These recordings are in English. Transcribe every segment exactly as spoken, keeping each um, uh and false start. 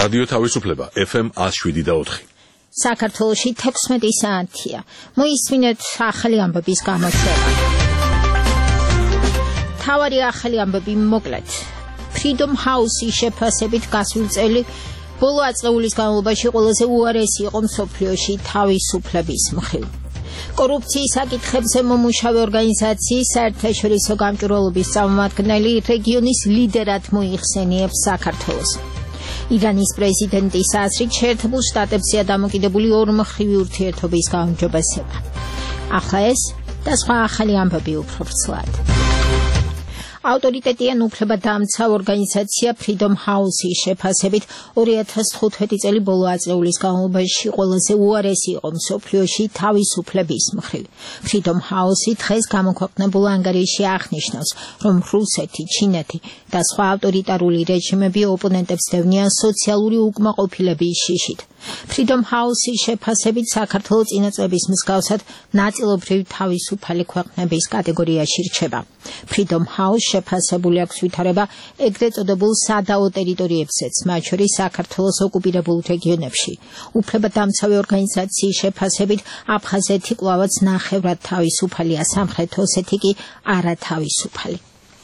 რადიო თავისუფლება ეფ ემ one oh seven და four. საქართველოში თექვსმეტი საათია. მოისმინეთ ახალი ამბების გამოშვება. თავარი ახალი ამბები მოკლედ. Freedom House-ის შეფასებით გასულ წელი ბოლო ათწლეულის განმავლობაში ყველაზე უარესი იყო მსოფლიოში თავისუფლების მხრივ. კორუფციის საკითხებზე მომუშავე ორგანიზაციის საერთაშორისო გამჭვირვალობის წარმომადგენელი რეგიონის ლიდერად მოიხსენიებს საქართველოს. ირანის პრეზიდენტის აზრით შეერთებულ შტატებზეა დამოკიდებული ორმხრივი ურთიერთობის გაუმჯობესება. ახლა ეს და სხვა ახალი ამბები უფრო ვრცლად. ავტორიტეტიან უფლებადამცავ ორგანიზაცია Freedom House-ის შეფასებით ორი ათას თხუთმეტი წელი ბოლო ათწლეულის განმავლობაში ყველაზე უარესი იყო მსოფლიოში თავისუფლების მხრივ. Freedom House-ი დღეს გამოქვეყნებულ ანგარიში აღნიშნავს, რომ რუსეთი, ჩინეთი და სხვა ავტორიტარული რეჟიმები ოპონენტებს დევნიან სოციალური უკმაყოფილების შიშით. Freedom House-ის შეფასებით საქართველო წინა წლების მსგავსად ნაწილობრივ თავისუფალი ქვეყნების კატეგორიაში რჩება. Freedom House შეფასებული აქვს ვითარება ეგრეთ წოდებულ სადაო ტერიტორიებზეც, მათ შორის საქართველოს ოკუპირებულ რეგიონებში. უფლებადამცავი ორგანიზაციის შეფასებით აფხაზეთი კვლავაც ნახევრად თავისუფალია, სამხრეთ ოსეთი კი არათავისუფალი.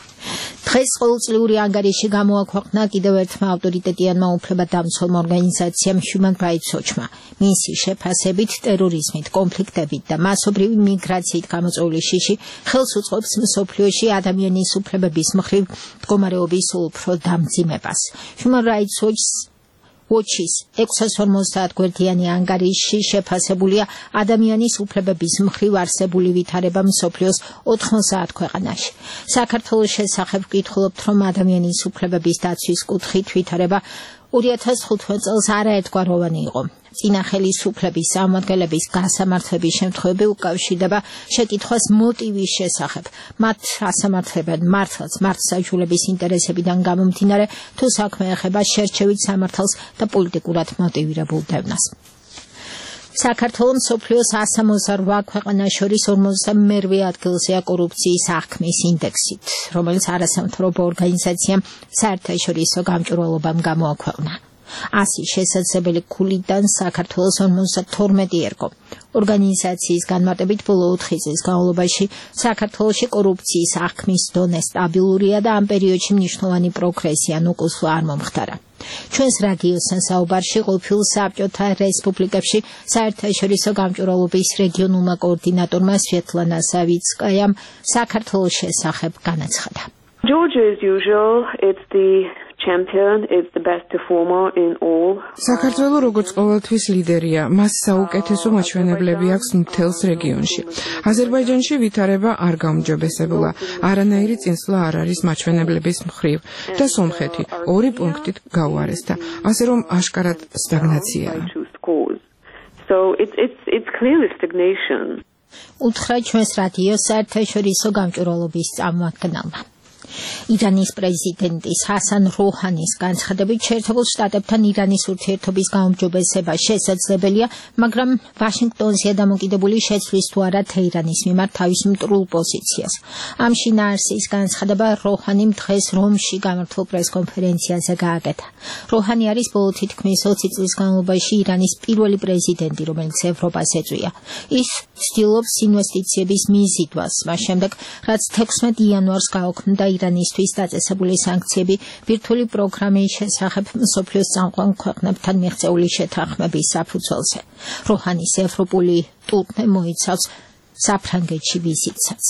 დღეს ყოველწლიური ანგარიში გამოაქვეყნა კიდევ ერთმა ავტორიტეტიანმა უფლებადამცავ ორგანიზაციამ Human Rights Watch-მა. მისი შეფასებით ტერორიზმით, კონფლიქტებით და მასობრივი მიგრაციით გამოწვეული შიში ხელს უწყობს მსოფლიოში ადამიანის უფლებების მხრივ მდგომარეობის უფრო დამძიმებას. Human Rights Watch-ის ექვსას ორმოცდაათ გვერდიანი ანგარიში შეფასებულია ადამიანის უფლებების მხრივ არსებული ვითარება მსოფლიოს ოთხმოცდაათ ქვეყანაში. საქართველოს შესახებ ვკითხულობთ, რომ ადამიანის უფლებების დაცვის კუთხით ვითარება ორი ათას თხუთმეტ წელს არაერთგვაროვანი იყო. წინა ხელისუფლების წარმომადგენლების გასამართლების შემთხვევები უკავშირდება შეკითხვას მოტივის შესახებ. მათ ასამართლებენ მართლაც მართლმსაჯულების ინტერესებიდან გამომდინარე, თუ საქმე ეხება შერჩევით სამართალს და პოლიტიკურად მოტივირებულ დევნას. საქართველოს მსოფლიოს one hundred eighty-eight ქვეყანას შორის ორმოცდამერვე ადგილზეა კორუფციის აღქმის ინდექსით, რომელიც არასამთავრობო ორგანიზაციამ საერთაშორისო გამჭვირვალობამ გამოაქვეყნა. ასი შესაძლებელი ქულიდან საქართველოს ორმოცდათორმეტი ერგო. ორგანიზაციის განმარტებით ბოლო ოთხი წლის განმავლობაში საქართველოში კორუფციის აღქმის დონე სტაბილურია და ამ პერიოდში მნიშვნელოვანი პროგრესი ან უკუსვა არ მომხდარა. ჩვენს რადიოსთან საუბარში ყოფილ საბჭოთა რესპუბლიკებში საერთაშორისო გამჭვირვალობის რეგიონულმა კოორდინატორმა სვეტლანა სავიცკაიამ საქართველოს შესახებ განაცხადა. Georgia, as usual, it's the champion, it's the best performer in all. საქართველო როგორც ყოველთვის ლიდერია, მას საუკეთესო მაჩვენებლები აქვს მთელს რეგიონში. აზერბაიჯანში ვითარება არ გაუმჯობესებულა, არანაირი წინსვლა არ არის მაჩვენებლების მხრივ და სომხეთი ორი პუნქტით გაუარესდა, ასე რომ აშკარად სტაგნაციაა. So it's it's it's clearly stagnation. უთხრა ჩვენს რადიოს საერთაშორისო გამჭვირვალობის წარმომადგენელმა. ირანის პრეზიდენტის ჰასან როჰანის განცხადებით შეერთებულ შტატებთან ირანის ურთიერთობის გაუმჯობესება შესაძლებელია, მაგრამ ვაშინგტონზეა დამოკიდებული შეცვლის თუ არა თეირანის მიმართ თავის მტრულ პოზიციას. ამ შინაარსის განცხადება როჰანიმ დღეს რომში გამართულ პრესკონფერენციაზე გააკეთა. როჰანი არის ბოლო თითქმის ოცი წლის განმავლობაში ირანის პირველი პრეზიდენტი, რომელიც ევროპას ეწვია. ის ცდილობს ინვესტიციების მიზიდვას, მას შემდეგ, რაც თექვსმეტ იანვარს გაუქმდა ირანისთვის დაწესებული სანქციები ბირთვული პროგრამის შესახებ მსოფლიოს წამყვან ქვეყნებთან მიღწეული შეთანხმების საფუძველზე. როჰანის ევროპული ტურნე მოიცავს საფრანგეთში ვიზიტსაც.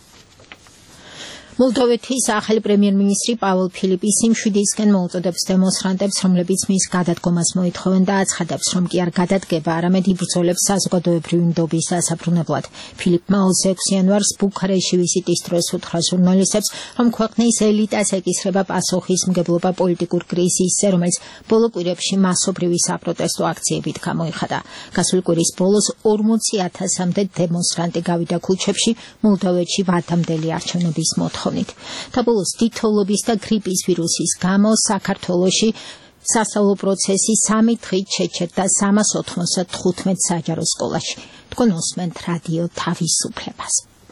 მოლდოვეთის ახალი პრემიერ-მინისტრი პაველო ფილიპისი მშვიდისკენ მოუწოდებს დემონსტრანტებს, რომლებიც მის გადადგომას მოითხოვენ და აცხადებს, რომ კი არ გადადგება, არამედ იბრძოლებს საზოგადოებრივი ნდობის დასაბრუნებლად. ფილიპმა ოცი იანვარს ბუქარესტში ვიზიტის დროს უთხრა ჟურნალისტებს, რომ ქვეყნის ელიტას ეკისრება პასუხისმგებლობა პოლიტიკურ კრიზისზე, რომელიც ბოლო კვირებში მასობრივი საპროტესტო აქციებით გამოიხადა. გასული კვირის ბოლოს ორმოცი ათასამდე დემონსტრანტი გავიდა ქუჩებში მოლდოვეთში ვადამდელი არჩევნების მოთხოვნით. და ბოლოს დიდთოვლობის და გრიპის ვირუსის გამო საქართველოში სასწავლო პროცესი სამი დღით შეჩერდა სამას ოთხმოცდათხუთმეტ საჯარო სკოლაში. თქვენ უსმენთ რადიო თავისუფლებას.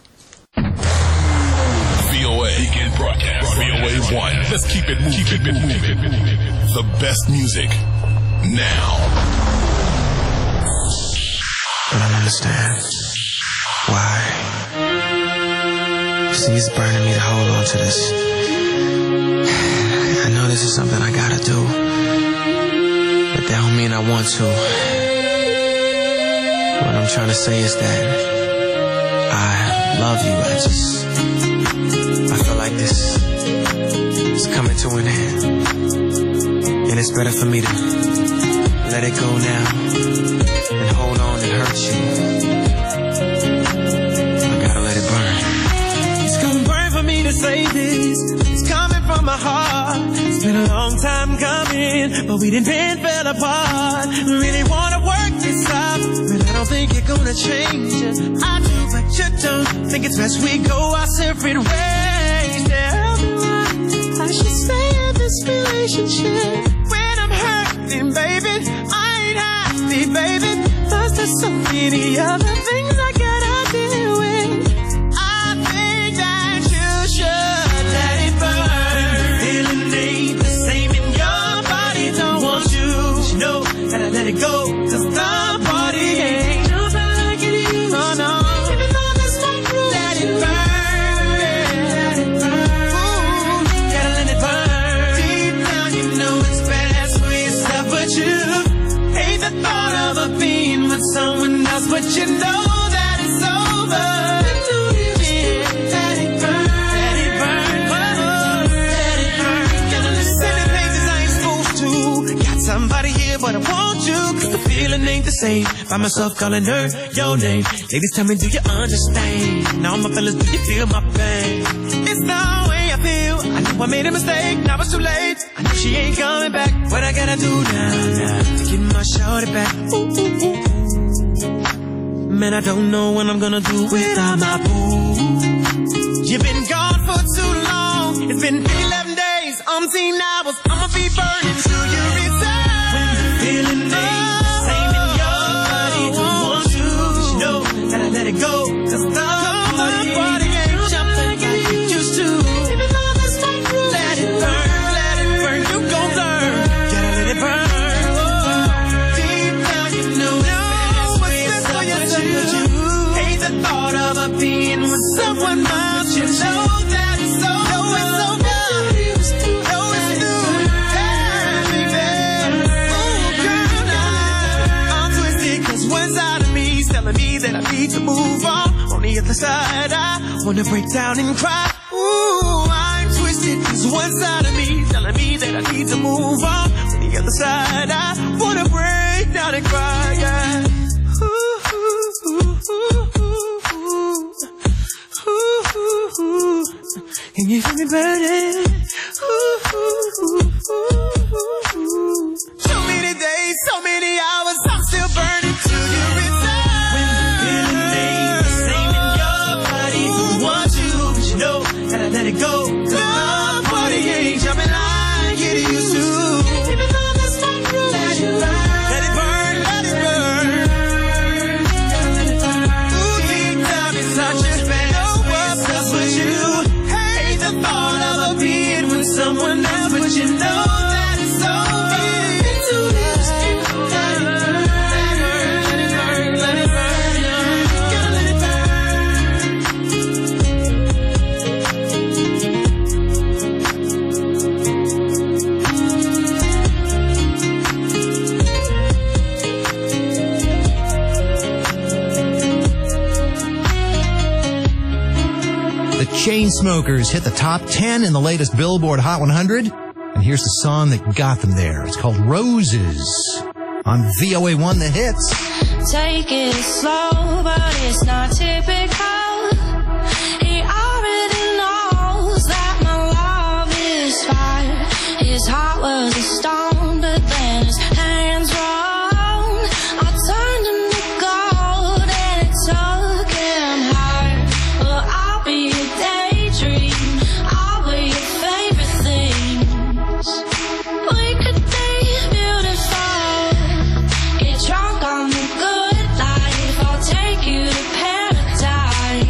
V O A Weekend broadcast. V O A one. Let's keep it moving. Keep it moving. The best music. now. I don't understand. Why? See, it's burning me to hold on to this. I know this is something I gotta do, but that don't mean I want to. What I'm trying to say is that I love you. I just, I feel like this is coming to an end, and it's better for me to let it go now and hold on and hurt you. I gotta let it burn. It's gonna burn for me to say this. It's coming from my heart. It's been a long time coming, but we didn't been fell apart. Really wanna work this out, but I don't think you're gonna change it. I do, but you don't. Think it's best we go our separate ways. Tell me why I should stay in this relationship when I'm hurting, baby. I ain't happy, baby. Plus there's so many other things I gotta deal with. I think that you should let it burn. Feeling ain't the same in your body. Don't want you, but you know that I let it go. Cause the party ain't nobody like it is. Oh no, even though that's my rule. Let it burn, let it burn. Ooh, gotta let it burn. Deep down you know it's best for yourself, but you hate the thought of a being with someone else, but you know that it's over. Let it burn, let it burn, let it burn. Gotta listen to places I ain't supposed to. Got somebody here, but I want you. Cause the feeling ain't the same. Find myself calling her your name. Ladies, tell me, do you understand? Now my fellas, do you feel my pain? It's the way I feel. I know I made a mistake, now it's too late. I know she ain't coming back. What I gotta do now, now to get my shorty back? Ooh, ooh, ooh. Man, I don't know what I'm gonna do without my boo. You've been gone for too long. It's been eleven days, umpteen hours. I'ma be burning till you return. When the feeling ain't the same in your body, don't want you, but you know that I let it go. Cause the party ain't jumping like you used to. Even though that's my rule. Let it burn, let it burn. You gon' learn. Gotta let it burn. Deep down you know it's best for yourself, but you hate the thought of a being with someone else. You know that it's so, know it's so good. Know it's new. Yeah, baby. Oh, girl, now I'm twisted, cause one side of me is telling me that I need to move on. On the other side, I wanna break down and cry. Ooh, I'm twisted, cause one side of me is telling me that I need to move on. On the other side, I wanna break down and cry, yeah. Ooh, ooh, ooh, ooh, ooh, ooh, ooh. Can you feel me burning? Ooh, ooh, ooh, ooh, ooh. So many days, so many hours, I'm still burning till you return. When the feeling ain't the same in your body, don't want you, but you know that I let it go. The party ain't jumping like it used to. Even though that's my rule. Let it burn, let it burn, let it burn. Ooh, deep down inside you, know what's up with you. Hate the thought of a being with someone else, but you know that it's over. It's too late. Let it burn, let it burn, let it burn, let it burn. Gotta let it The Chainsmokers hit the top ten in the latest Billboard Hot one hundred. And here's the song that got them there. It's called Roses on V O A one The Hits. Take it slow, but it's not typical. He already knows that my love is fire. His heart was a stone, but then his hands were on. I turned him to gold and it took him higher. Well, I'll be your daydream. I'll be your favorite things. We could be beautiful. Get drunk on the good life. I'll take you to paradise.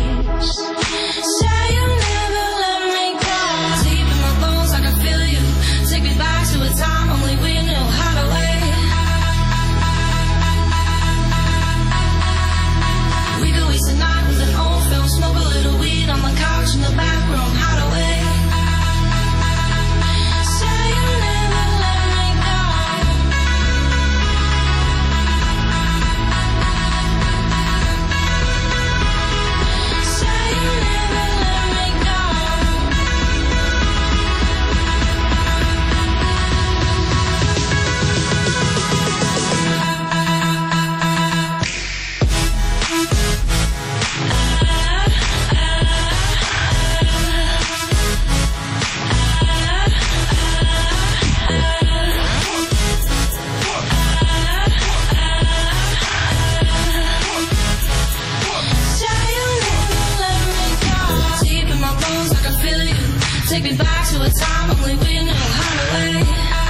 take me back to a time only we knew how to wait.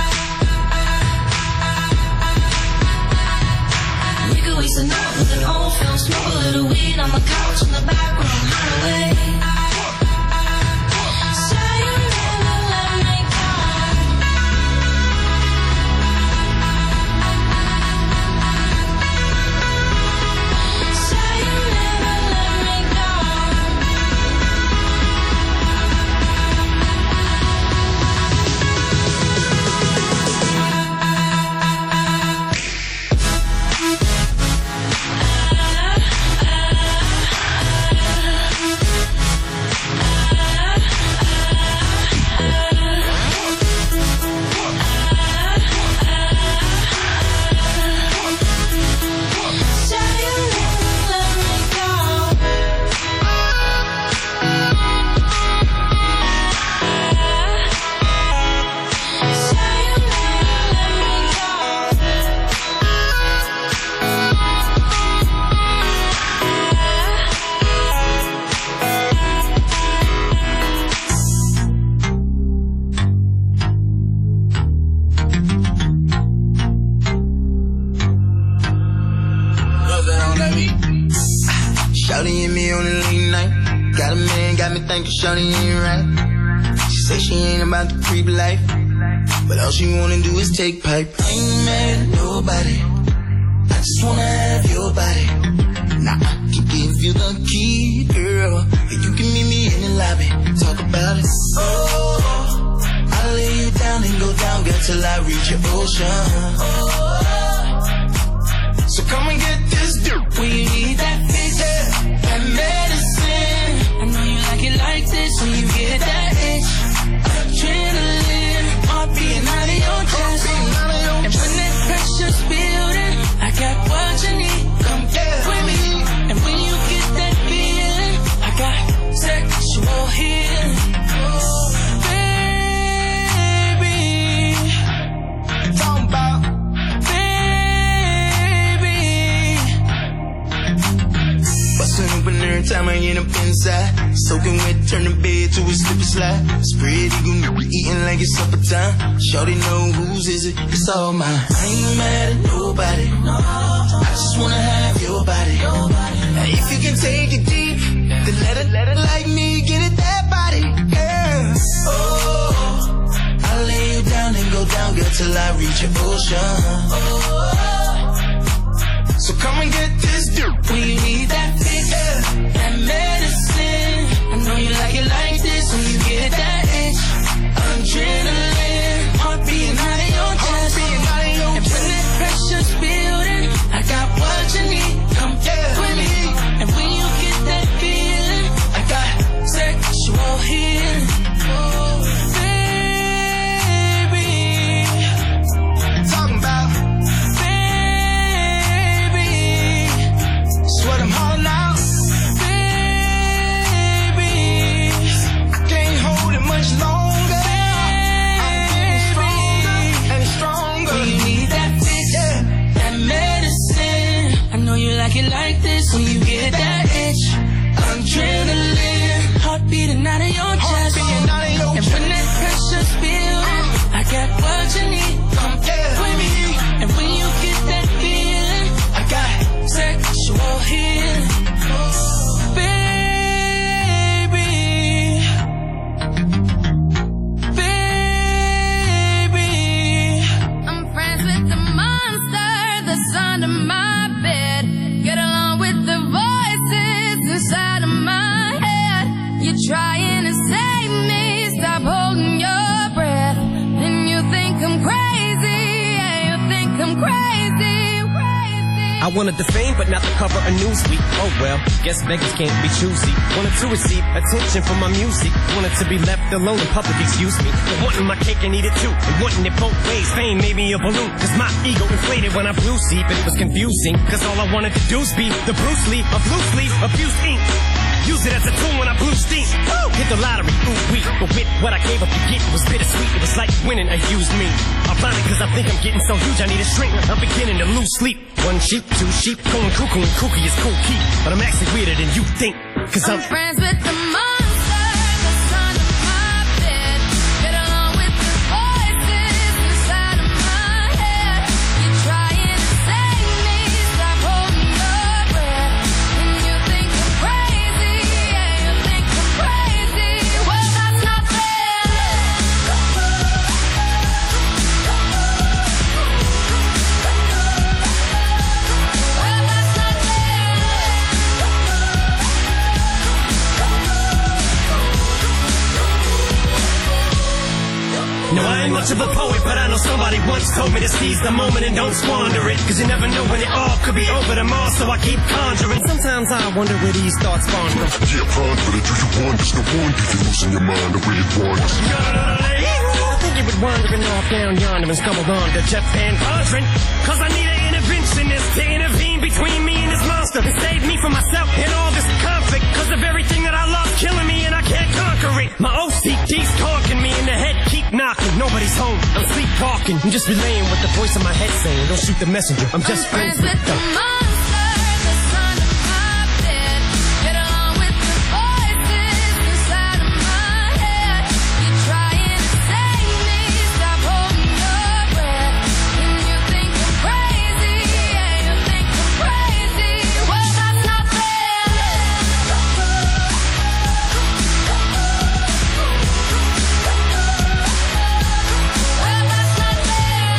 We could waste a night with an old film, smoke a little weed on the couch in the back room, hideaway. Say you never let me go. Say you never let me go. Shawty and me on a late night. Got a man, got me thinking Shawty ain't right. She say she ain't about the creep life, but all she wanna do is take pipe. I ain't mad at nobody, I just wanna have your body. Now I can give you the key, girl, and you can meet me in the lobby. Talk about it. Oh, I'll lay you down and go down, girl, till I reach your ocean. Oh, so come and get this dirt. We need that fix, that medicine. I know you like it like this when you get that itch. Adrenaline, heart beating out of your chest. And when that pressure's building, I got what you need. Come get with me. And when you get that feeling, I got sexual healing. Baby, talking about. Bustin' open every time I get up inside. Soaking wet, turn the bed to a slip and slide. Spread eagle, eating like it's supper time. Shorty know whose is it, it's all mine. I ain't mad at nobody, no. I just wanna have your body. Now if you can take it deep, then let it, let it like me, get it that body, yeah. Oh, I'll lay you down and go down, girl, till I reach your ocean. Oh, so come and get this dirt. We need that fix, that medicine. I know you like it like this when you get that itch. Adrenaline, heart beating out of your chest. And when that pressure's building, I got what you need. Come get with me. And when you get that feeling, I got sexual healing. Baby, talking about. What I'm hauling out, baby. I can't hold it much longer. I'm getting stronger and stronger. When you need that fix, yeah, that medicine. I know you like it like this when you get that itch. Adrenaline, heart beating out of your chest. Out of your and when that pressure's building, I got what you need. Come get with me. And when you get that feeling, I got sexual healing. Baby, baby, I'm friends with the monster that's under my bed. Get along with the voices inside of my head. You're trying to save me, stop holding your breath. Then you think I'm crazy, yeah, you think I'm crazy. I wanted the fame, but not the cover of Newsweek. Oh well, guess beggars can't be choosy. Wanted to receive attention from my music. Wanted to be left alone in public, excuse me. But wanting my cake and eat it too. And wanting it both ways. Fame made me a balloon. Cause my ego inflated when I blew sleep. And it was confusing. Cause all I wanted to do was be the Bruce Lee of loose leaf, abused ink. Use it as a tool when I blew steam. Woo! Hit the lottery, ooh wee. But with what I gave up to get, it was bittersweet. It was like winning a used me. I'm blinded cause I think I'm getting so huge I need a shrink. I'm beginning to lose sleep. One sheep, two sheep, going cuckoo and kooky is cool key. But I'm actually weirder than you think. Cause I'm, I'm friends with the monster that's under my bed. No, I ain't much of a poet, but I know somebody once told me to seize the moment and don't squander it. Cause you never know when it all could be over tomorrow, so I keep conjuring. Sometimes I wonder where these thoughts spawn from. Yeah, ponder it, do you wonder? No wonder you're losing your mind the way it wanders. I think you were wandering off down yonder and stumbled on to Jeff Van Vondren. Cause I need an interventionist to intervene between me and this monster and save me from myself and all this conflict. Cause of everything that I love killing me and I can't conquer it. My O C D's talking me in the head, keep knocking. Nobody's home, I'm sleepwalking. I'm just relaying what the voice in my head saying. Don't shoot the messenger, I'm just I'm friends with the monster that's under my bed. Get along with the voices inside of my head. You're trying to save me, stop holding your breath. And you think I'm crazy, yeah, you think I'm crazy. Well, that's not fair. Well, that's not fair.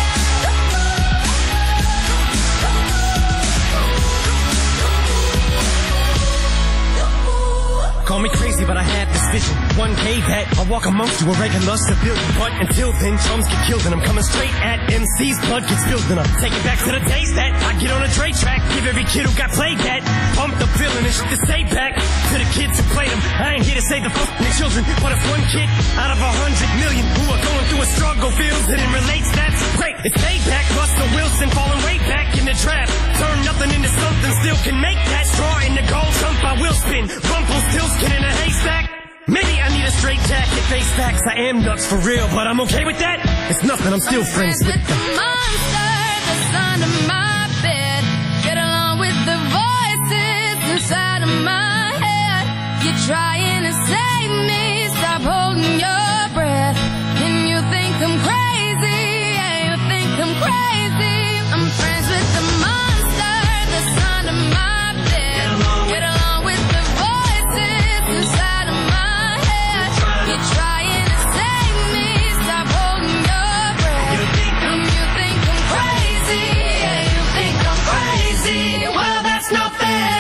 Call me crazy, but I had this vision. One day that I'll walk amongst you, a regular civilian. But until then, drums get killed and I'm coming straight at M C's. Blood gets spilled and I'm taking back to the days that I get on a Dre track. Give every kid who got played that pumped up feeling and shit to stay back. To the kids who played them, I ain't here to save the fucking children. But if one kid out of a hundred million who are going through a struggle feels it and relates, that's great. It's payback. Russell Wilson falling way back in the draft. Turn nothing into something, still can make that. Straw in the gold jump, I will spin. Rumpelstiltskin in a haystack. Maybe I need a straight jacket, face facts. I am nuts for real, but I'm okay with that. It's nothing, I'm still I'm friends with the monster that's under my bed. Get along with the voices inside of my head. You're trying to save me, stop holding your breath. And you think I'm crazy, yeah, you think I'm crazy. I'm friends with the monster that's under my bed. Get along with the voices inside of my head. You're trying to save me, stop holding your breath. And you think I'm crazy, yeah, you think I'm crazy. Well, that's not fair.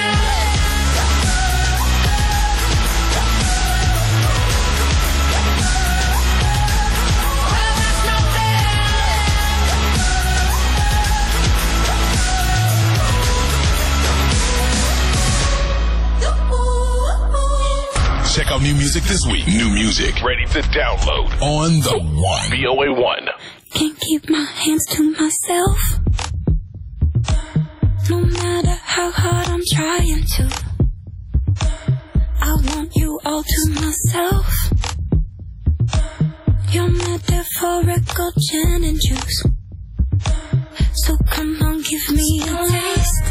Well, that's not fair. Check out new music this week. New music ready to download on the One. V O A one. Can't keep my hands to myself. No matter how hard I'm trying to, I want you all to myself. Your metaphorical gin and juice. So come on, give me a taste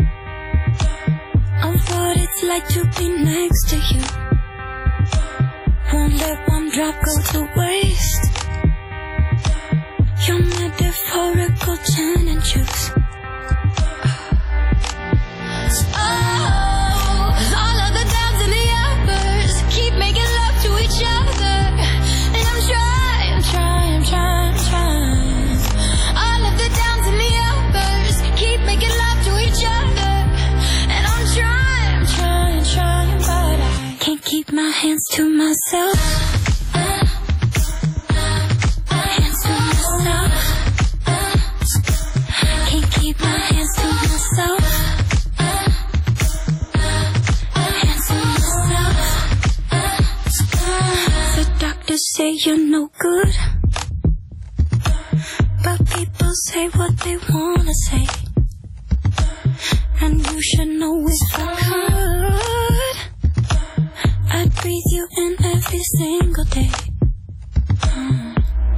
of what it's like to be next to you. Won't let one drop go to waste. Your metaphorical gin and juice. Oh, all of the downs and the uppers keep making love to each other. And I'm trying, trying, trying, trying. All of the downs and the uppers keep making love to each other. And I'm trying, trying, trying, but I can't keep my hands to myself. Hands to myself. Can't keep my hands to myself. Hands to myself. The doctors say you're no good, but people say what they wanna say. And you should know if I could, I'd breathe you in every single day. Mm.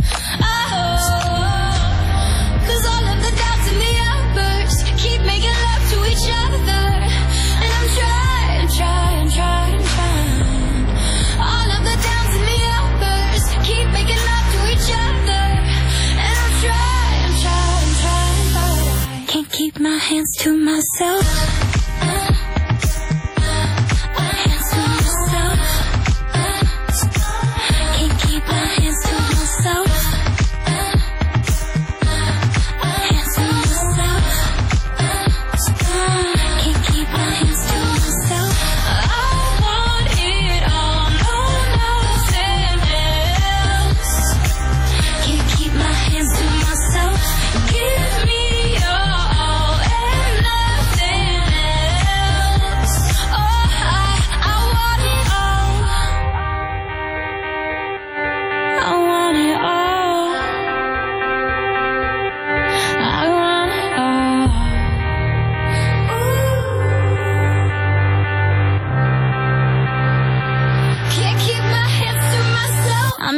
Oh, cause all of the doubts and the outbursts keep making love to each other. And I'm trying, trying, trying, trying. All of the downs and the outbursts keep making love to each other. And I'm trying, trying, trying, but I can't keep my hands to myself. Hands to myself. Can't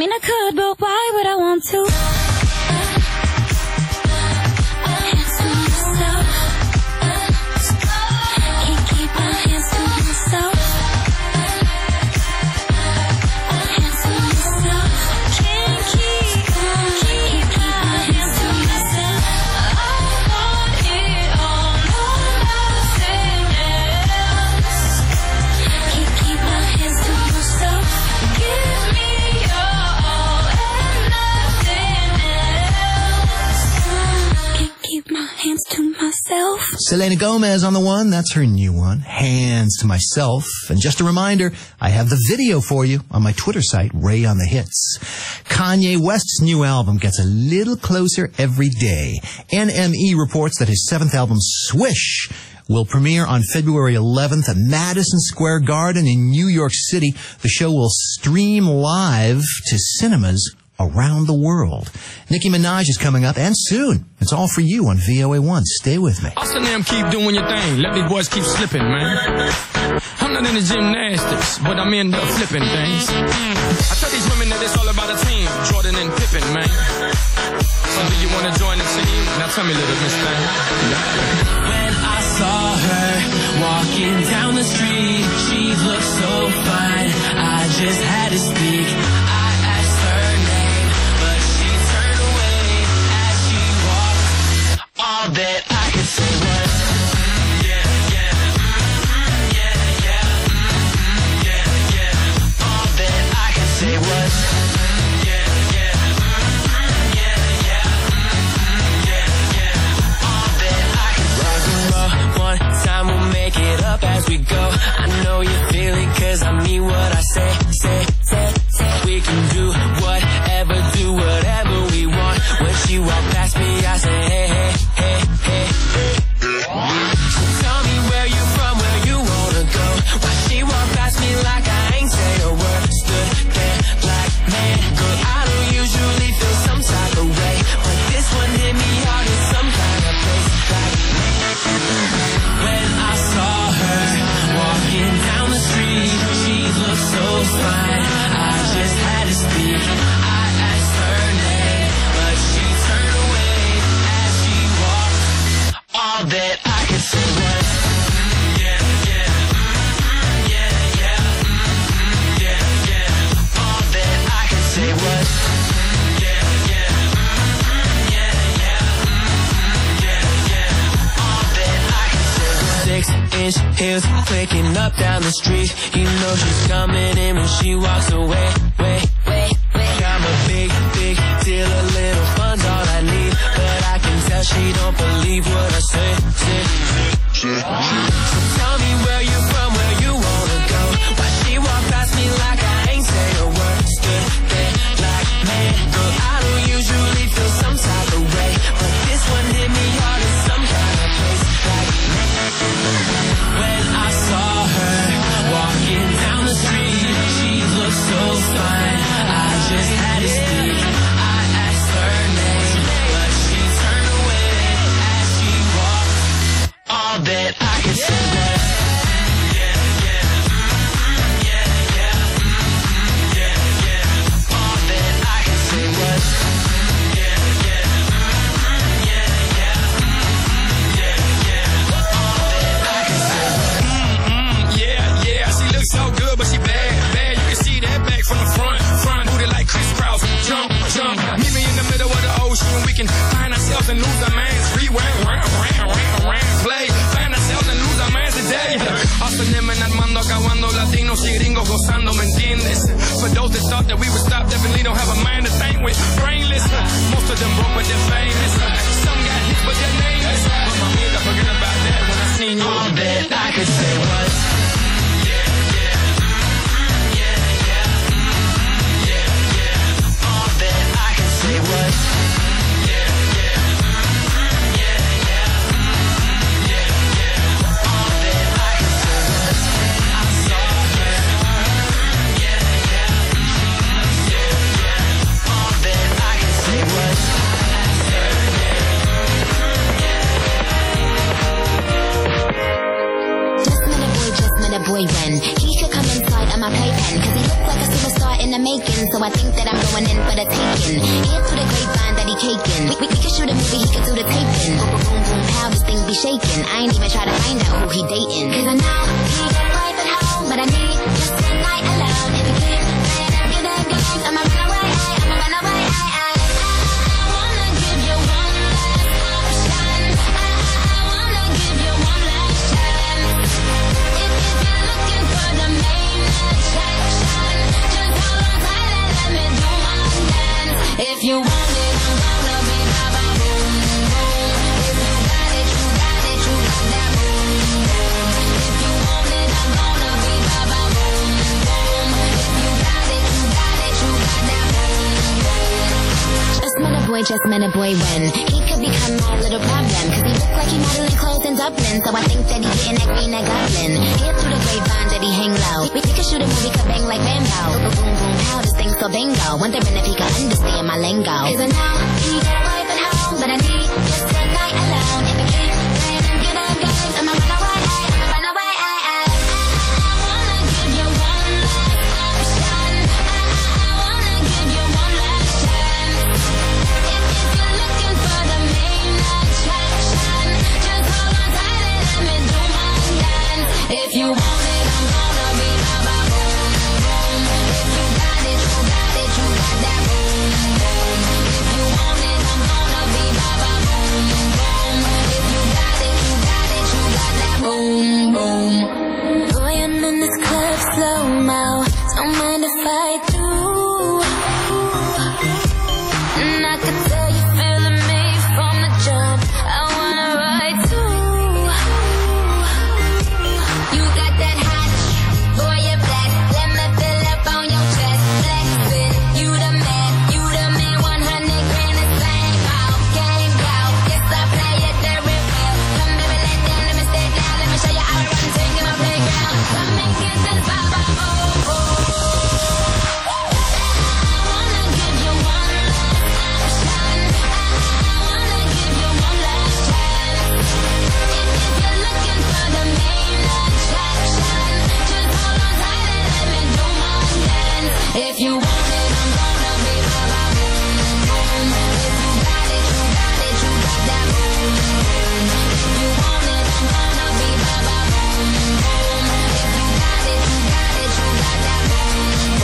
mean I could, but why would I want to? Hands to myself. Can't keep my hands to myself. Hands to myself. Can't keep, can't keep my hands to myself. I want it all, no nothing else. Can't keep my hands to myself. Give me your all and nothing else. Can't keep my hands to myself. Selena Gomez on the one. That's her new one, Hands to Myself. And just a reminder, I have the video for you on my Twitter site, Ray on the Hits. Kanye West's new album gets a little closer every day. N M E reports that his seventh album, Swish, will premiere on February eleventh at Madison Square Garden in New York City. The show will stream live to cinemas around the world. Nicki Minaj is coming up, and soon. It's all for you on V O A one. Stay with me. Us and them keep doing your thing. Let me boys keep slipping, man. I'm not in the gymnastics, but I'm in the flipping things. I tell these women that it's all about a team. Jordan and Pippen, man. So do you want to join the team? Now tell me, little miss thing. When I saw her walking down the street, she looked so fine, I just had to speak. I asked her name, but she turned away as she walked. All that I could say was, yeah, yeah, yeah, yeah, yeah, yeah. All that I could say was, yeah, yeah, yeah, yeah, yeah, yeah. All that I could say was, one time we'll make it up as we go. I know you feel it, cause I mean what I say, say, say, say. We can do whatever, do whatever we want. When she walk past me, I say, hey, hey, hey, hey, hey. So tell me where you from, where you wanna go. Why she walk past me like I ain't say a word. Stood there like, man, girl, I don't usually feel some type of way, but this one hit me hard in some kind of place. Like, when I saw her walking down the street, she looked so fine, I just had to speak. I asked her name, but she turned away as she walked. All that I could say was, yeah, yeah, yeah, yeah, yeah, yeah. All that I could say was, yeah, yeah, yeah, yeah, yeah, yeah. All that I could say was, six inch heels clicking up down the street. You know she's coming in when she walks away. Wait, wait, wait. Got my big, big deal, a little fun's all I need, but I can tell she don't believe what I say. say. So tell me where you from, where you wanna go. Why she walk past me like I ain't say a word. Stood there like, man, girl, I don't usually feel some type of way, but this one hit me hard in some kind of place. Like, when I saw her walking down the street, she looked so fine, I just had to speak. I asked her name, but she turned away as she walked. All that I could say was, yeah, yeah, yeah, yeah, yeah, yeah. All that I could say was, yeah, yeah, yeah, yeah, yeah, yeah. All that I could say was, Mm-mm, yeah, yeah, she looks so good, but she bad, bad. You can see that back from the front, front booty like Chris Krause. Jump, jump, meet me in the middle of the ocean. We can find ourselves and lose our minds. Rewind, round, round, round, round, play. Find ourselves and lose our minds today. Hustling and Armando, acabando, latinos y gringos gozando, ¿me entiendes? For those that thought that we would stop, definitely don't have a mind to think with. Brainless, most of them broke but they're famous. Some got hit but they're nameless. But my head, I forget about that when I seen you. all that I could say was, yeah, yeah, yeah, yeah, yeah, yeah. All that I could say was, yeah, yeah, yeah, yeah, yeah, yeah. All that I could say was, I saw her, yeah, yeah, yeah, yeah. All that I could say was, I asked her name, yeah, yeah. Just a minute, boy, just a minute, boy. look like a superstar in the making, so I think that I'm going in for the taking. Here's to the grapevine that he caking. We, we, we could shoot a movie, he could do the taping. Boom, boom, boom, boom, pow, this thing be shaking. I ain't even try to find out who he dating. Cause I know he got a wife at home, but I need just a night alone. If he keeps playing them good games, I'ma run away, I'ma run away, I, I, I wanna give you one last option. I, I wanna give you one last chance. If, if you're looking for the main attraction, just hold on tight and let me do my dance. If you want it, I'm gonna be ba-ba boom boom. If you got it, you got it, you got that boom boom. If you want it, I'm gonna be ba-ba boom boom. If you got it, you got it, you got that boom boom. Just met a boy, just met a boy when he could become my little problem. Cause he looks like he modeling clothes in Dublin, so I think that he getting that green, that goblin. Here's through the grapevine that he hang low. We, we could shoot a movie, could bang like Rambo. Boom, boom, boom, how this thing so bingo. Wondering if he could understand my lingo. Cause I know he got a wife at home, but I need just a night alone. If he keeps playing them good old games, I'ma run away, I'ma run away, I, I, I wanna give you one last option. I, I wanna give you one last chance. If, if you're looking for the main attraction, just hold on tight and let me do my dance. If you want it, I'm gonna be ba-ba boom boom. If you got it, you got it, you got that boom boom. If you want it, I'm gonna be ba-ba boom boom. If you got it, you got it, you got that boom boom. Boy, I'm in this club slow-mo, don't mind if I do. And I could tell you feeling me from the jump, I wanna ride too. You got that hot, boy, you're black. Let me fill up on your chest. Flexin', you the man, you the man. One hundred grand is bang out, game out. Yes, I play it very well. Come baby, let down, let me stay down. Let me show you how to run thing in my playground. Come and get this ba-ba boom boom. I wanna give you one last option. I, I wanna give you one last chance. If, if you're looking for the main attraction, just hold on tight and let me do my dance. If you want it, I'm gonna be ba-ba boom boom. If you got it, you got it, you got that boom boom. If you want it, I'm gonna be ba-ba boom boom. If you got it, you got it, you got that boom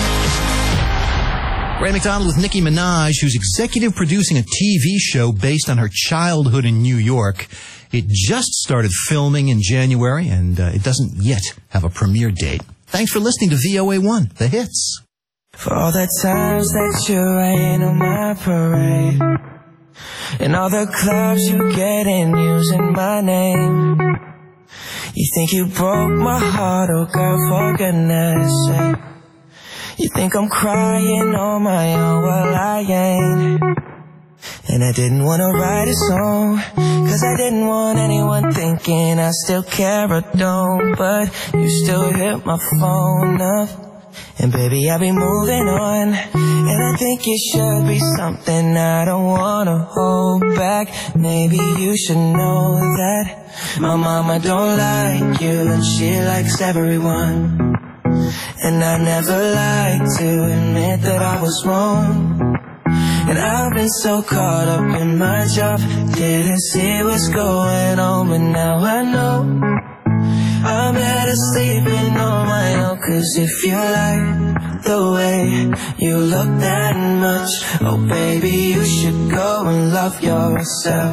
boom. Ray McDonald with Nicki Minaj, who's executive producing a T V show based on her childhood in New York. It just started filming in January, and uh, it doesn't yet have a premiere date. Thanks for listening to V O A one, The Hits. For all the times that you rain on my parade, and all the clubs you get in using my name. You think you broke my heart, oh girl, for goodness sake. You think I'm crying on my own, well I ain't. And I didn't wanna write a song, cause I didn't want anyone thinking I still care or don't. But you still hit my phone up, and baby, I'll be moving on. And I think it should be something I don't wanna hold back. Maybe you should know that my mama don't like you, and she likes everyone. And I never like to admit that I was wrong. And I've been so caught up in my job, didn't see what's going on. But now I know I'm better sleeping on my own. Cause if you like the way you look that much, oh baby, you should go and love yourself.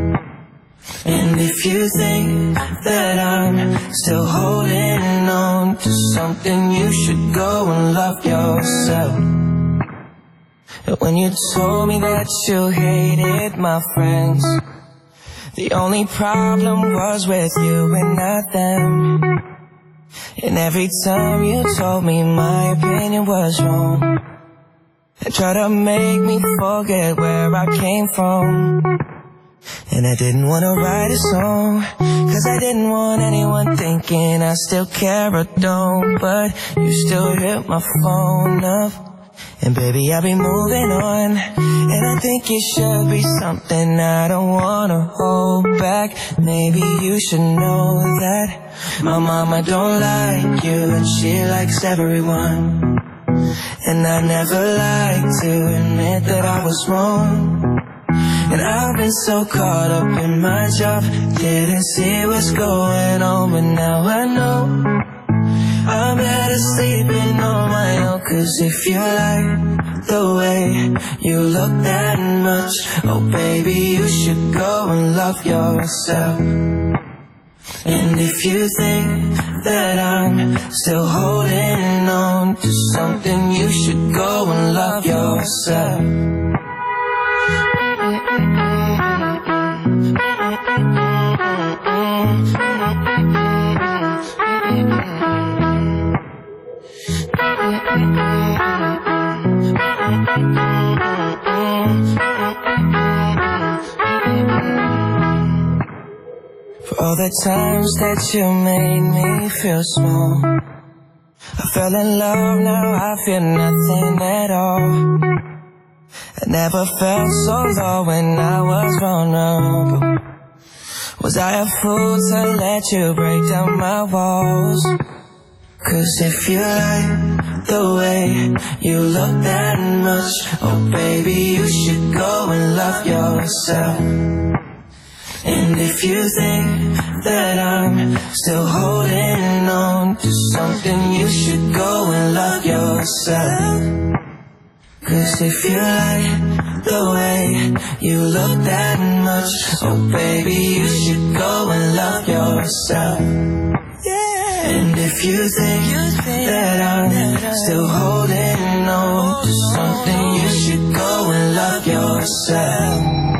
And if you think that I'm still holding on to something, you should go and love yourself. When you told me that you hated my friends, the only problem was with you and not them. And every time you told me my opinion was wrong, and tried to make me forget where I came from. And I didn't want to write a song, cause I didn't want anyone thinking I still care or don't. But you still hit my phone up, And baby, I'll be moving on. And I think it should be something I don't wanna hold back. Maybe you should know that my mama don't like you and she likes everyone. And I never like to admit that I was wrong. And I've been so caught up in my job, didn't see what's going on, but now I know I'm better sleeping on my own. Cause if you like the way you look that much, oh baby, you should go and love yourself. And if you think that I'm still holding on to something, you should go and love yourself. For all the times that you made me feel small, I fell in love, now I feel nothing at all. I never felt so low when I was vulnerable. Was I a fool to let you break down my walls? Cause if you like the way you look that much, oh baby, you should go and love yourself. And if you think that I'm still holding on to something, you should go and love yourself. Cause if you like the way you look that much, oh baby, you should go and love yourself. And if you think that I'm still holding on to something, you should go and love yourself.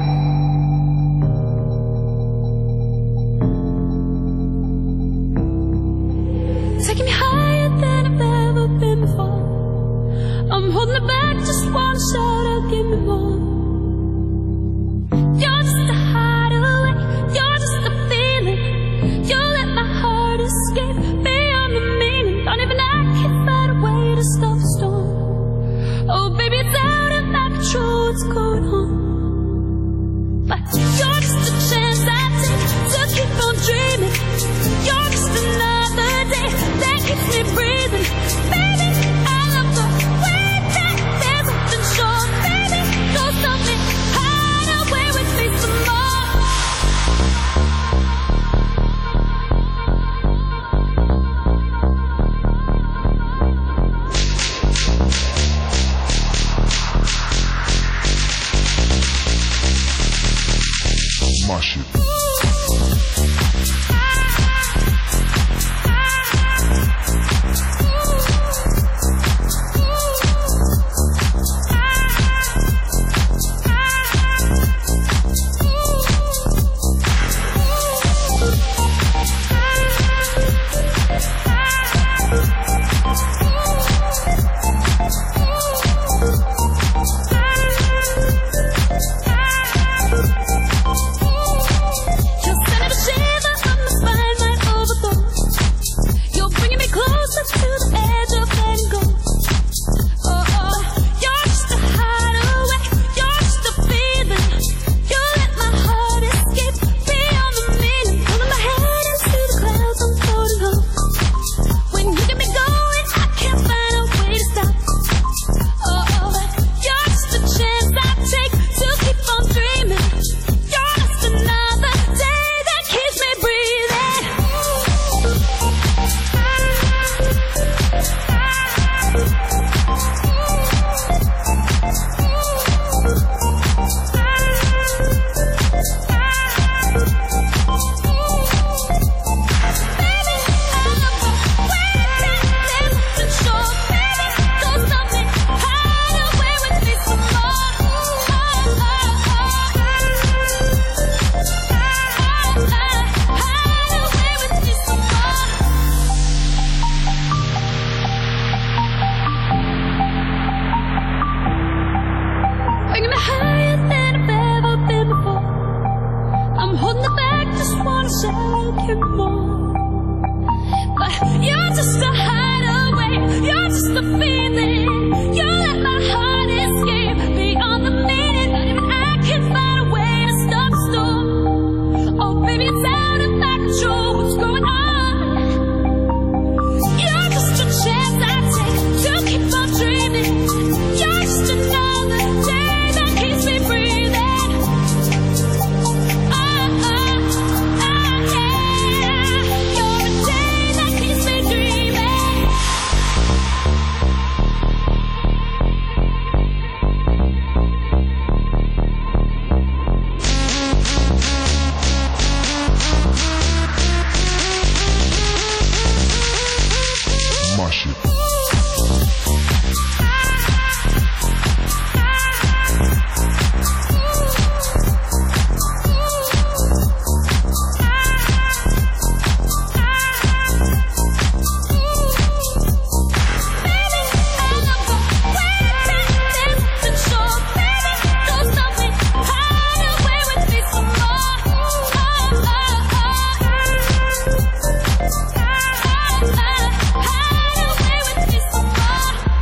Taking me higher than I've ever been before. I'm holding it back, just one shot, I'll give me more. You're just a hideaway, you're just a feeling. You let my heart escape beyond the meaning. Don't even I can find a way to stop the storm. Oh baby, it's out of my control, what's going on? But you're just a chance I take to keep on dreaming. You're just another day that keeps me breathing. Baby, I love the way that there's something sure. Baby, go stop me, hide away with me some more.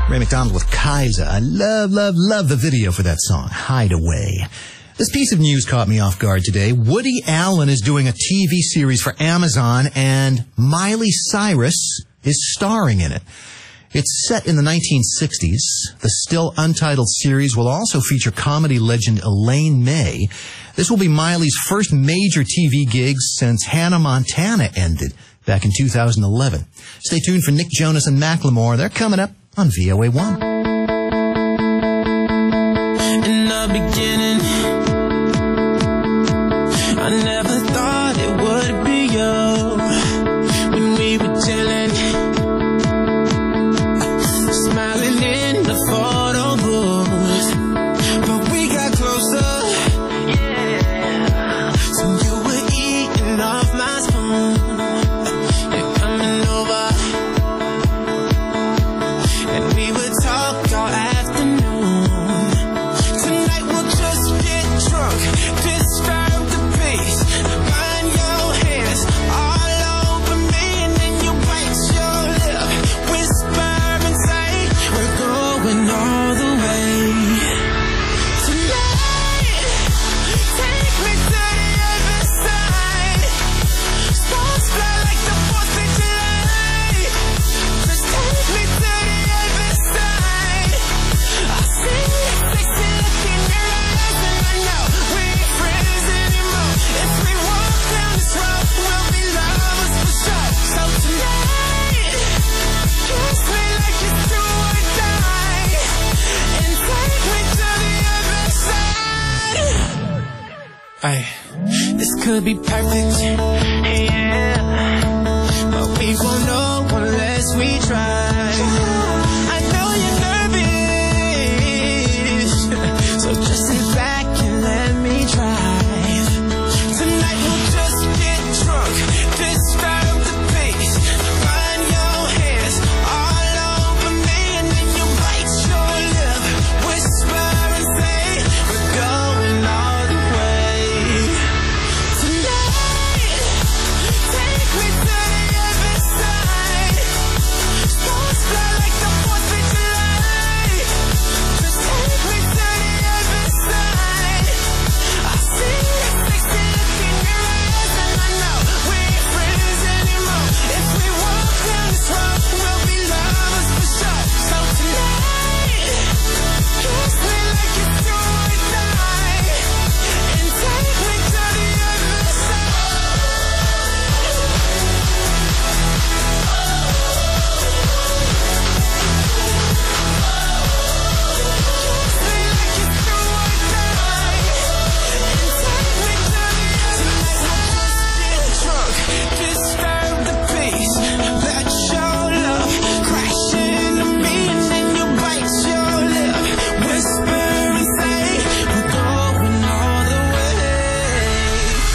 Ray McDonald with Kaiser. I love, love, love the video for that song, Hideaway. This piece of news caught me off guard today. Woody Allen is doing a T V series for Amazon, and Miley Cyrus is starring in it. It's set in the nineteen sixties. The still untitled series will also feature comedy legend Elaine May. This will be Miley's first major T V gig since Hannah Montana ended back in two thousand eleven. Stay tuned for Nick Jonas and Macklemore. They're coming up on V O A one. In the beginning, I never thought it would be you. When we were chilling, smiling in the photo booth, but we got closer, yeah. So you were eating off my spoon. You're coming over, and we would talk all afternoon. Tonight we'll just get drunk, disturb the peace, find your hands all over me, and then you bite your lip, whisper and say we're going all the way. Tonight, take me to the other side. Stars fly like the fourth of July. Just take me to the other side. I see the sexy look in your eyes, and I know we ain't friends anymore. If we walk down this road, we'll be lovers for sure. So tonight, kiss me like it's do or die, and take me to the other side. Ay, this could be perfect, yeah, but we won't know unless we try. I know you're nervous, so just sit back and let me drive. Tonight we'll just get drunk, disturb the peace, find your hands all over me, and then you bite your lip, whisper and say we're going all the way. Tonight, take me to the other side. Stars fly like the fourth of July. Just take me to the other side. I see the sexy look in your eyes, and I know we ain't friends anymore. If we walk down this road, we'll be lovers for sure. So tonight, kiss me like it's do or die, and take me to the other side. Kiss me like it's do or die, and take me to the other side. Tonight we'll just get drunk, disturb the peace, let your love crash into me, and then you bite your lip, whisper and say we're going all the way.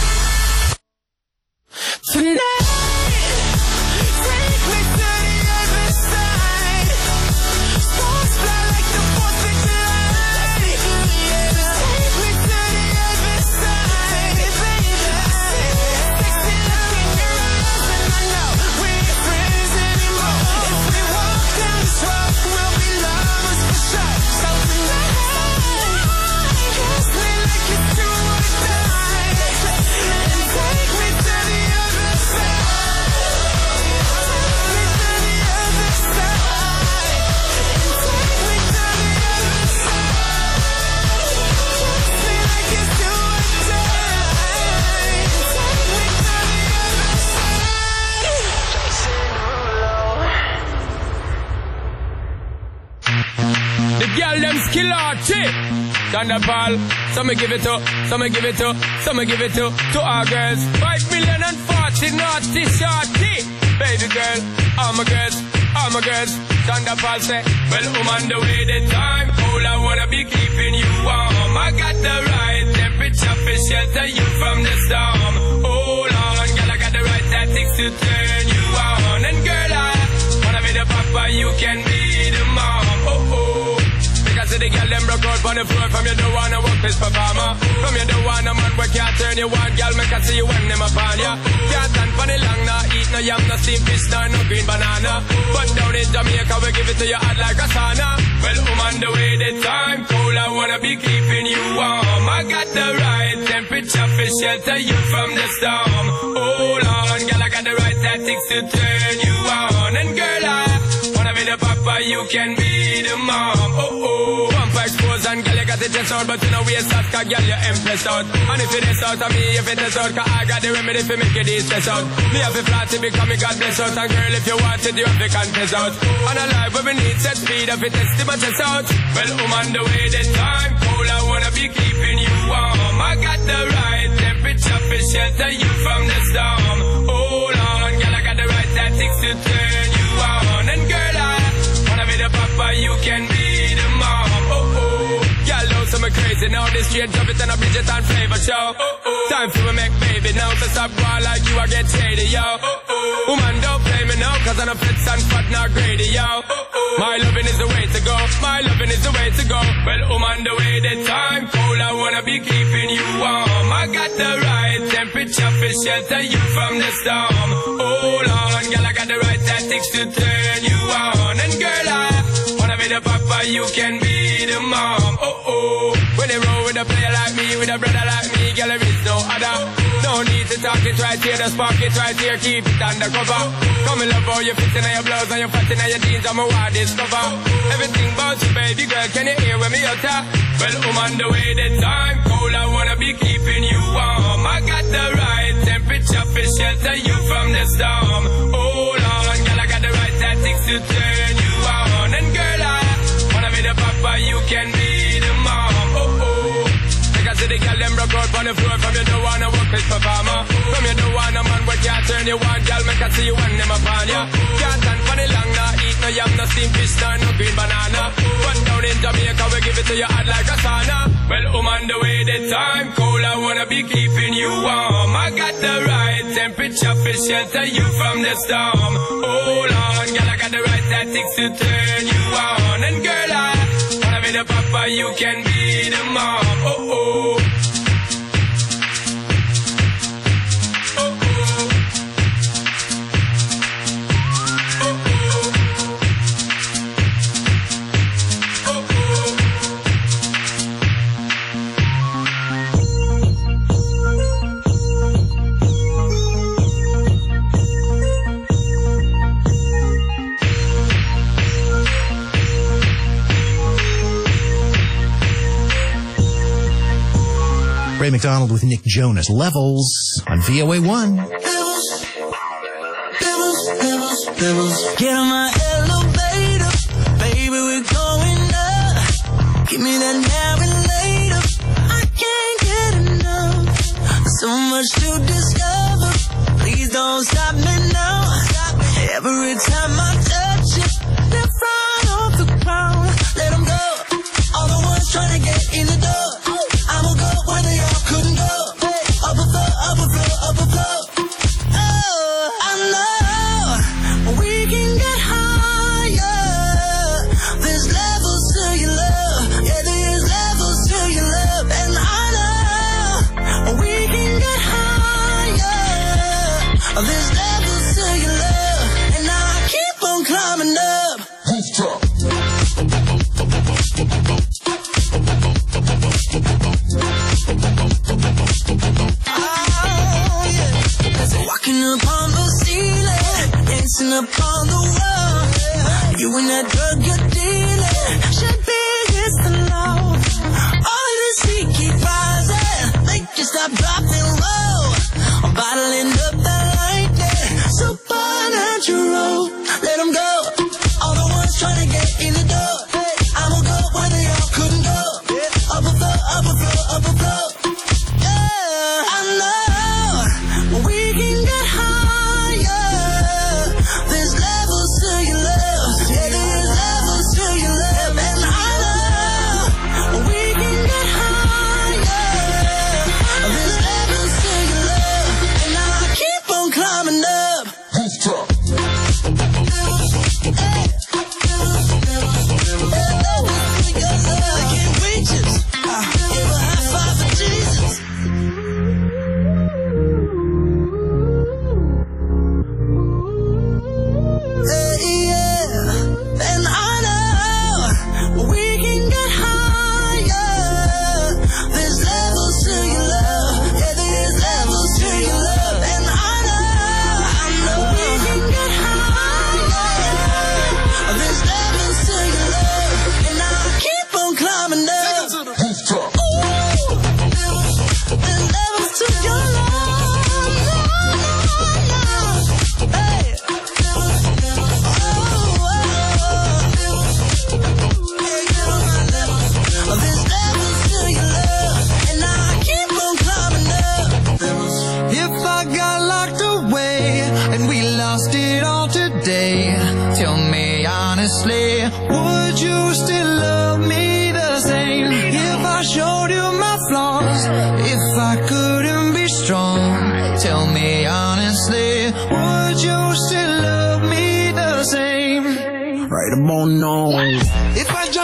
Tonight, take me to the other side. Stars fly like the fourth of July. Take me to the other side, baby. I see the sexy look in your eyes, and I know we ain't friends anymore. If we walk down this road, we'll be lovers for sure. So tonight, kiss me like it's do or die, and take me to the other side. Take me to the other side, and take me to the other side. Kiss me like it's do or die, and take me to the other side. The girl them skill out chick. Thunderball, some me give it to, some me give it to, some me give it to, to our girls. Five million and forty naughty shorty. Baby girl, all my girls, all my girls. Thunderball say, well, I'm on the way the time. All I wanna be keeping you warm. I got the right temperature for shelter you from the storm. Hold on, girl, I got the right tactics to turn you on. And girl, I wanna be the papa, you can be the mom. Oh oh. Because of the the girl them broke out on the floor. From you don't wanna work this performer. From you don't wanna man where can't turn you on. Girl make I see you when them upon ya. Can't stand for the long, nah eat no yam, no steamed fish, nah no green banana. But down in Jamaica we give it to you hot like a sauna. Well, I'm on the way, the time cold, I wanna be keeping you warm. I got the right temperature for shelter you from the storm. Hold on, girl, I got the right tactics to turn you on. And girl, I wanna be the papa, you can be the mom. Oh oh, pump expose and girl, you got the chest out, but you know we start, cause girl, you empressed out. And if it is out of me, if it is out, cause I got the remedy for make it easy stress out. Me have a flat to become me God bless out. And girl, if you want it, you have to confess out. And a life where we need set speed, if it is too much chest out. Well, I'm on the way, the time cold, I wanna be keeping you warm. I got the right temperature for shelter you from the storm. Hold on, girl, I got the right tactics to turn you on. And girl, I wanna be the papa, you can be the mom. Oh oh, girl, know some crazy now. This straight drop it and a Bridget and flavor show. Oh oh, time for a make baby now. So stop going like you, I get shady, yo. Oh oh, woman don't play me now, cause I'm a fits and fat, not greedy, yo. Oh oh, my loving is the way to go. My loving is the way to go. Well, I'm on the way, the time cold, I wanna be keeping you warm. I got the right temperature for shelter you from the storm. Hold on, girl, I got the right tactics to turn you on. And girl, I wanna be the papa, you can be the mom. Oh oh, when they roll with a player like me, with a brother like me, girl, there is no other. No need to talk it right here, the spark it right here, keep it undercover. Come and love how you fit in your blouse and you fat in your jeans, I'm a wild discover. Everything about you, baby girl, can you hear when me utter? Well, I'm on the way, the time cold, I wanna be keeping you warm. I got the right temperature for shelter you from the storm. Hold on, girl, I got the right tactics to turn you on. And girl, I wanna be the papa, you can be the mom. Oh oh, because the girl them broke out on the floor. From you don't wanna work this performer. From you don't wanna man where can't turn you on. Girl, make I see you when them upon ya. Can't stand for the long, nah eat no yam, no steamed fish, nah no green banana. But down in Jamaica we give it to you hot like a sauna. Well, I'm on the way, the time cold, I wanna be keeping you warm. I got the right temperature for shelter you from the storm. Hold on, girl, I got the right tactics to turn you on. And girl, I wanna be the papa, you can be the mom. Oh oh. Ray McDonald with Nick Jonas. Levels on V O A one. Levels, levels, levels. Get on my elevator, baby, we're going up. Give me that now and later. I can't get enough. So much to discover. Please don't stop me now. Every time I touch you, they're right off the ground. Let them go. All the ones trying to get in the door. I'ma go where they all couldn't go. Up above, up above, up above. Oh, I know we can get higher. There's levels to your love. Yeah, there's levels to your love. And I know we can get higher. There's levels to your love. And I keep on climbing up. Rooftop. Walking upon the ceiling, dancing upon the wall. You and that drug you're dealing should be against the law. All of this heat keep rising, make you stop, dropping low. I'm bottling up that lightning, supernatural. Let them go, all the ones trying to get in the door. I'ma go where they all couldn't go. Up above, up above, up above. Yeah, I know we can get higher. There's levels to your love. Yeah, there's levels to your love. And I know we can get higher. There's levels to your love. And I keep on climbing up. Rooftop.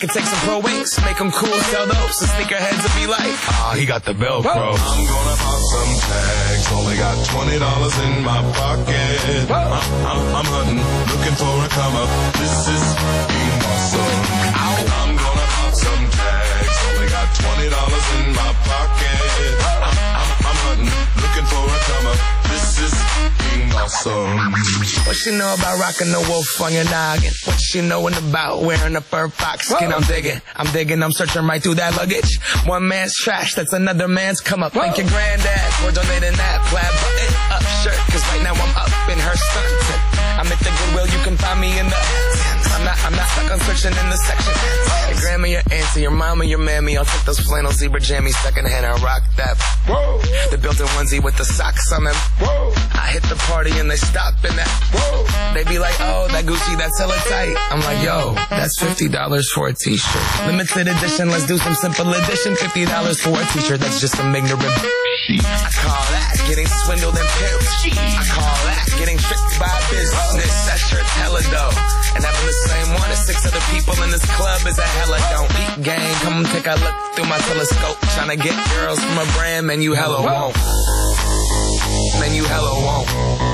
could take some pro wings, make them cool, sell those. The sneakerheads will be like, ah, he got the Velcro. I'm gonna pop some tags, only got twenty dollars in my pocket. I'm, I'm, I'm hunting, looking for a come up. This is being awesome. I'm gonna pop some tags, only got twenty dollars in my pocket. I'm, I'm, I'm hunting, looking for a come up. This is being awesome. What she know about rocking the wolf on your noggin? What she knowin' about wearing a fur fox skin? I'm digging, I'm digging, I'm searching right through that luggage. One man's trash, that's another man's come up. Thank your granddad for donating that plaid button up shirt, cause right now I'm up in her skirt. I'm at the Goodwill, you can find me in the I'm not, I'm not stuck on searching in the section. Your grandma, your auntie, your mama, your mammy, I'll take those flannel zebra jammies secondhand and rock that. Whoa. The built-in onesie with the socks on them. Whoa. I hit the party and they stop in that. Whoa. They be like, oh, that Gucci, that's hella tight. I'm like, yo, that's fifty dollars for a t-shirt. Limited edition, let's do some simple edition. fifty dollars for a t-shirt, that's just some ignorant. I call that getting swindled and pimped. I call that getting tricked by business. That shirt's hella dope. And having the same one as six other people in this club is a hella don't. Eat gang, come take a look through my telescope. Tryna get girls from a brand, man, you hella won't. Man, you hella won't.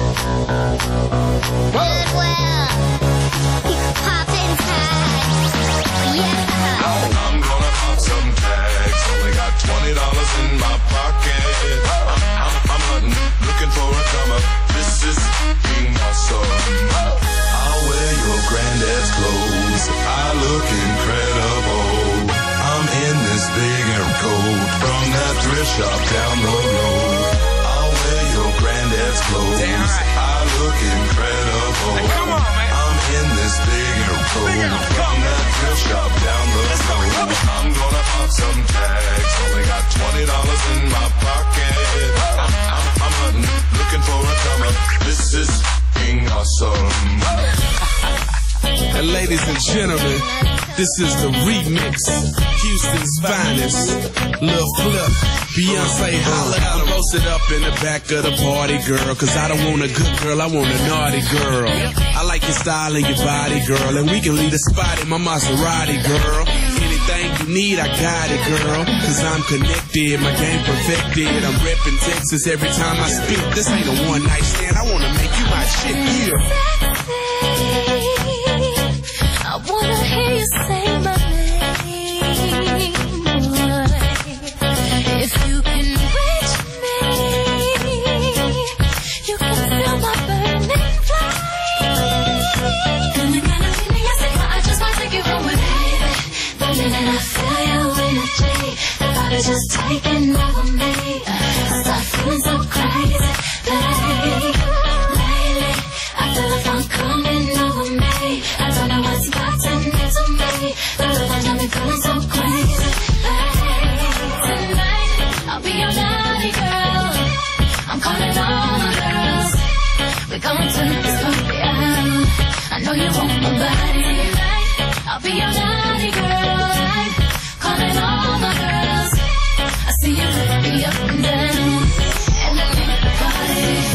Goodwill. Poppin' tags. Yeah. I'm gonna pop some tags. Only got twenty dollars in my pocket. I'm, I'm, I'm hunting, looking for a come up. This is being awesome. I'll wear your granddad's clothes. I look incredible. I'm in this big air coat from that thrift shop down the road. I'll wear your granddad's clothes. I look incredible. Hey, come on, man. I'm in this big air coat from that thrift shop down the road. I'm gonna pop some tags. Only got twenty dollars in my pocket. I'm, I'm, I'm hunting, looking for a come up. This is being awesome. And ladies and gentlemen, this is the remix. Houston's finest. Lil Flip, Beyonce holla. I'm roasted up in the back of the party, girl. Cause I don't want a good girl, I want a naughty girl. I like your style and your body, girl. And we can leave the spot in my Maserati, girl. Anything you need, I got it, girl. Cause I'm connected, my game perfected. I'm reppin' Texas every time I speak. This ain't a one night stand, I wanna make you my shit, yeah. I wanna hear you say my name, boy. If you can reach me, you can feel my burning flame. Feeling kinda feeling, yes, I just wanna take you home with me. The minute I feel your energy, the vibe is just taking over me. I start feeling so crazy, babe. Lately, I feel like I'm coming over me. I don't know what's gotten into me. The rhythm got me feeling so crazy. Hey, tonight I'll be your naughty girl. I'm calling all the girls. We're gonna turn this party out. I know you want my body tonight. I'll be your naughty girl. I'm calling all the girls. I see you lift me up and down. And I make the party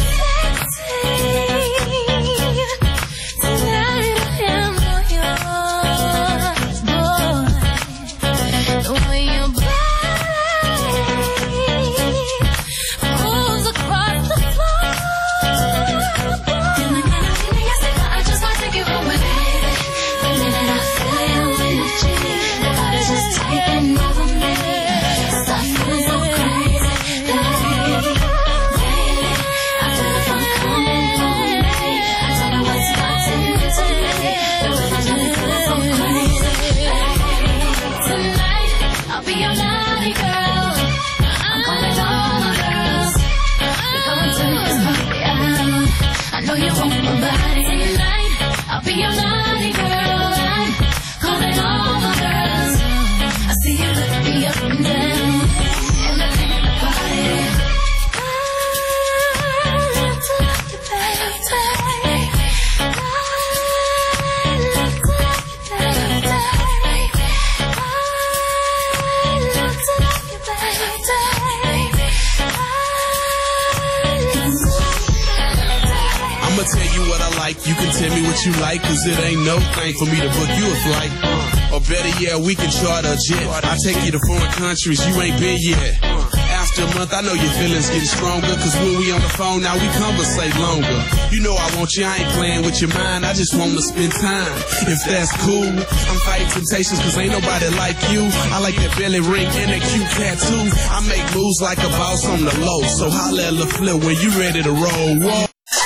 You can tell me what you like, cause it ain't no thing for me to book you a flight. Or better yet, we can charter a jet. I take you to foreign countries you ain't been yet. After a month, I know your feelings getting stronger. Cause when we on the phone, now we conversate longer. You know I want you, I ain't playing with your mind. I just want to spend time. If that's cool, I'm fighting temptations cause ain't nobody like you. I like that belly ring and that cute tattoo. I make moves like a boss on the low. So holla at LaFleur when you ready to roll. Whoa.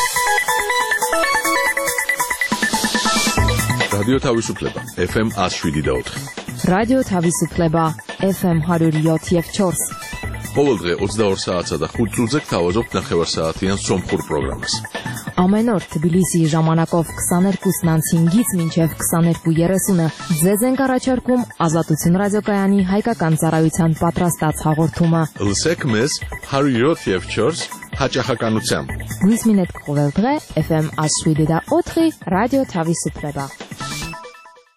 Radio თავისუფლება F M one oh seven point four. Radio თავისუფლება F M one oh seven point four. ყოველდღე ოცდაორ საათსა და ხუთ წუთზე გთავაზობთ ნახევარსაათიან სომხურ პროგრამას. Ամեն օր Թբիլիսի ժամանակով twenty-two հինգից մինչև twenty-two thirty-ը ձեզ ենք առաջարկում Ազատություն ռադիոկայանի հայկական ծառայության պատրաստած հաղորդումը։ Լսեք մեզ one oh seven point four հաճախականությամբ։ Գույս մինետ ყოველ დღე F M one oh seven point four ռադիո Թավիսուփլեբա։